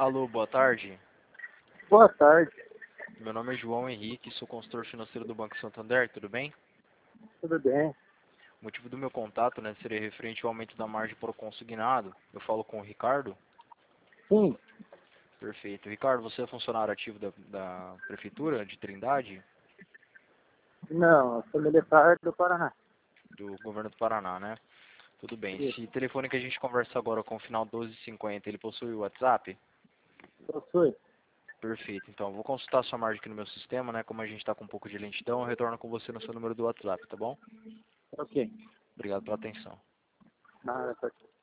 Alô, boa tarde. Boa tarde, Meu nome é João Henrique, sou consultor financeiro do Banco Santander, tudo bem? tudo bem? O motivo do meu contato, seria referente ao aumento da margem por consignado. Eu falo com o Ricardo. Sim, Perfeito. Ricardo, você é funcionário ativo da Prefeitura de Trindade, não, eu sou militar do Paraná. do governo do Paraná, né? Tudo bem. Isso, Esse telefone que a gente conversa agora com o final 1250, ele possui o WhatsApp? possui. Perfeito. Então, eu vou consultar a sua margem aqui no meu sistema, né? Como a gente está com um pouco de lentidão, eu retorno com você no seu número do WhatsApp, tá bom? Ok. Obrigado pela atenção. Nada,